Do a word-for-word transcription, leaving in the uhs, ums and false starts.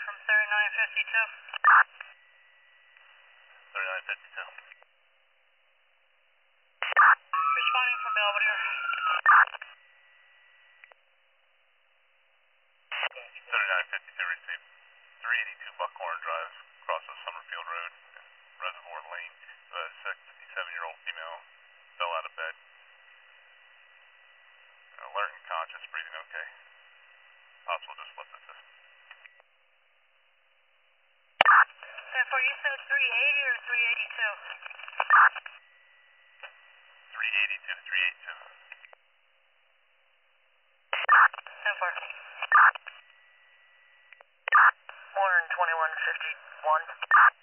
from thirty-nine fifty-two. thirty-nine fifty-two. Responding from Belvedere. thirty-nine fifty-two received. three eighty-two Buckhorn Drive, across of Summerfield Road, Reservoir Lane. A sixty-seven-year-old female fell out of bed. Alert and conscious, breathing okay. Possible dyslipidus. ten four, you said three eighty or three eighty-two? three eighty-two, three eighty-two. ten four. one twenty-one fifty-one.